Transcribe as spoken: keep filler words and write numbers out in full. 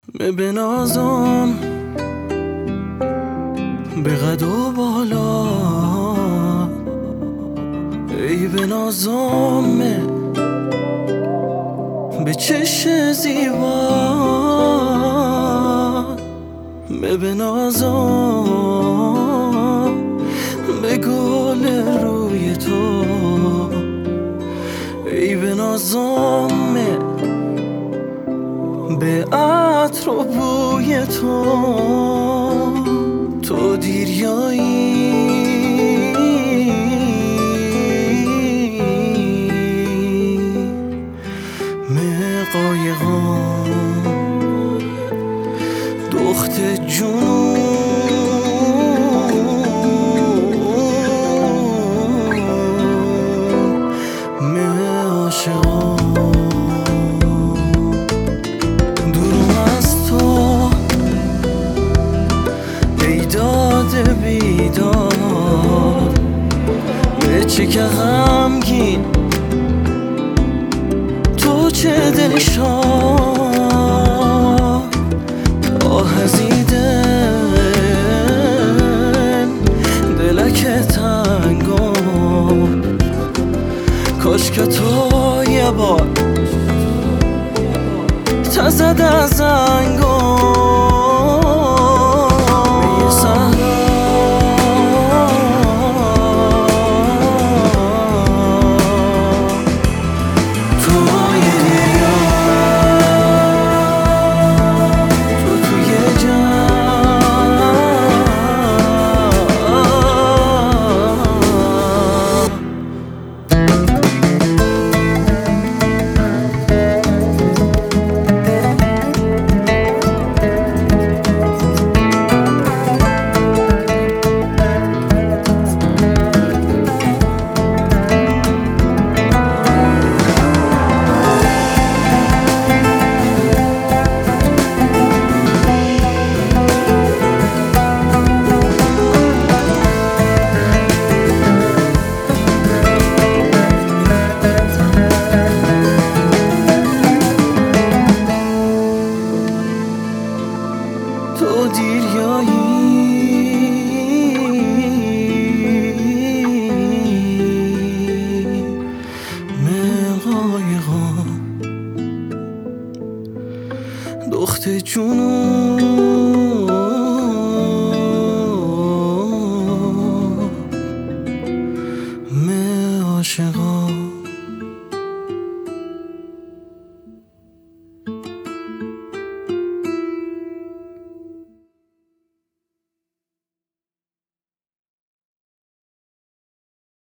به بنازم به قد و بالا، ای بنازم به چش زیبا، به بنازم به گل روی تو، ای بنازم به عطر و بوی تو. تو دیریایی مه قایقان، دخت جنون مه عاشقان. بیدار به چه که غمگین تو چه دلشان، آه ازیدن دلک تنگم، کاش که تو یه بار تزد از زنگم. تو دیریایی مه قایقان، دخت جنون